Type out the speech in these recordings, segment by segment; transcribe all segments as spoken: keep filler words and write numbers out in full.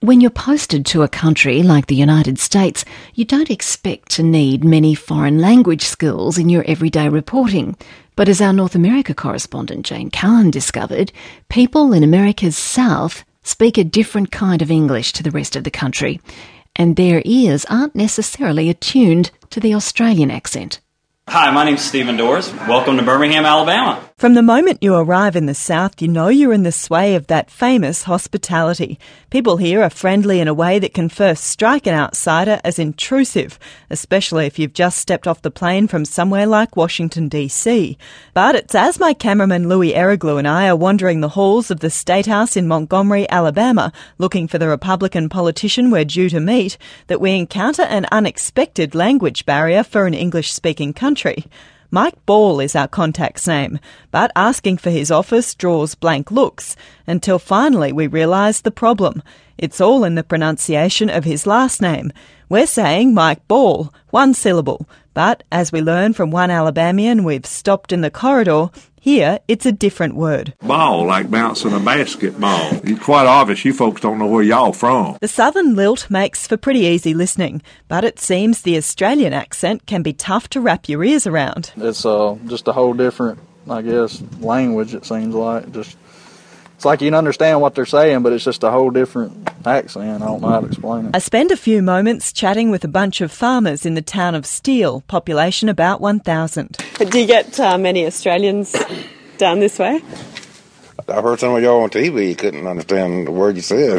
When you're posted to a country like the United States, you don't expect to need many foreign language skills in your everyday reporting. But as our North America correspondent Jane Cowan discovered, people in America's South speak a different kind of English to the rest of the country, and their ears aren't necessarily attuned to the Australian accent. Hi, my name's Stephen Doors. Welcome to Birmingham, Alabama. From the moment you arrive in the South, you know you're in the sway of that famous hospitality. People here are friendly in a way that can first strike an outsider as intrusive, especially if you've just stepped off the plane from somewhere like Washington, D C. But it's as my cameraman Louis Eriglu and I are wandering the halls of the State House in Montgomery, Alabama, looking for the Republican politician we're due to meet, that we encounter an unexpected language barrier for an English-speaking country. Mike Ball is our contact's name, but asking for his office draws blank looks, until finally we realise the problem. It's all in the pronunciation of his last name. We're saying Mike Ball, one syllable, but as we learn from one Alabamian we've stopped in the corridor, here it's a different word. Ball, like bouncing a basketball. It's quite obvious you folks don't know where y'all from. The southern lilt makes for pretty easy listening, but it seems the Australian accent can be tough to wrap your ears around. It's uh, just a whole different, I guess, language, it seems like. Just It's like you can understand what they're saying, but it's just a whole different accent. I don't know how to explain it. I spend a few moments chatting with a bunch of farmers in the town of Steele, population about one thousand. Do you get uh, many Australians down this way? I heard some of y'all on T V, you couldn't understand the word you said.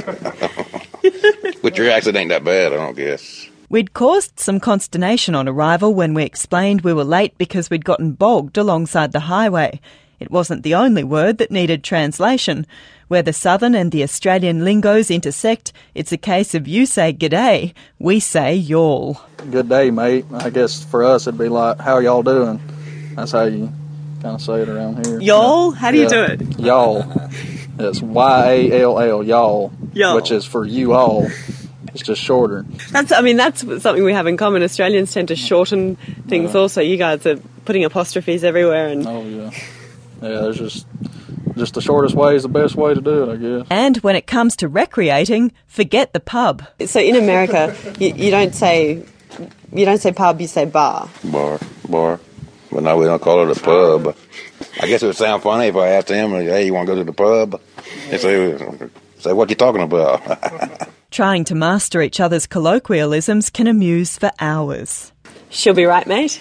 But your accent ain't that bad, I don't guess. We'd caused some consternation on arrival when we explained we were late because we'd gotten bogged alongside the highway. It wasn't the only word that needed translation. Where the southern and the Australian lingos intersect, it's a case of you say g'day, we say y'all. Good day, mate. I guess for us it'd be like, how y'all doing? That's how you kind of say it around here. Y'all? How do yeah. you do it? Y'all. It's Y A L L, y'all, y'all, which is for you all. It's just shorter. That's, I mean, that's something we have in common. Australians tend to shorten things yeah. also. You guys are putting apostrophes everywhere. And oh, yeah. Yeah, there's just just the shortest way is the best way to do it, I guess. And when it comes to recreating, forget the pub. So in America, you, you don't say you don't say pub, you say bar. Bar, bar. But no, we don't call it a pub. I guess it would sound funny if I asked him, hey, you want to go to the pub? He'd say, say, what you talking about? Trying to master each other's colloquialisms can amuse for hours. She'll be right, mate.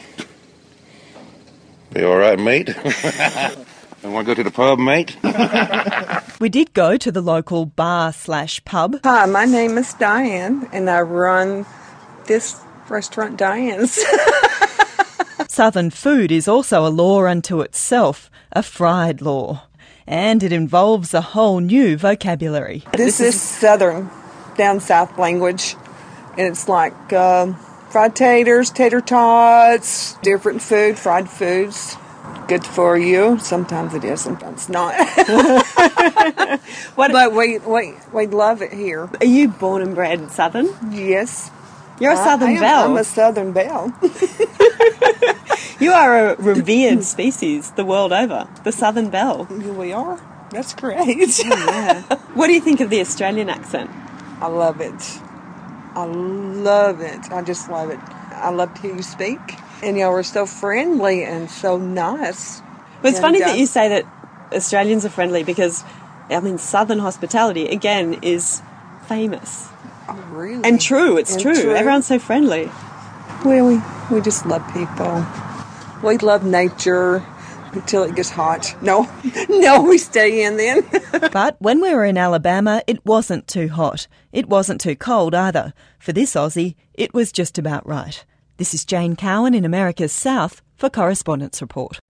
Be all right, mate? You want to go to the pub, mate? We did go to the local bar slash pub. Hi, my name is Diane, and I run this restaurant, Diane's. Southern food is also a law unto itself, a fried law. And it involves a whole new vocabulary. This is Southern, down south language, and it's like uh, fried taters, tater tots, different food, fried foods. Good for you. Sometimes it is, sometimes not. what, but we, we we love it here. Are you born and bred Southern? Yes. You're a Southern I, I am, belle. I'm a Southern belle. You are a revered species the world over. The Southern belle. We are. That's great. Oh, yeah. What do you think of the Australian accent? I love it. I love it. I just love it. I love to hear you speak. And y'all are so friendly and so nice. Well, it's and, funny uh, that you say that Australians are friendly because, I mean, Southern hospitality, again, is famous. Oh, really? And true, it's and true. true. Everyone's so friendly. Well, we, we just love people. We love nature until it gets hot. No, no, we stay in then. But when we were in Alabama, it wasn't too hot. It wasn't too cold either. For this Aussie, it was just about right. This is Jane Cowan in America's South for Correspondents Report.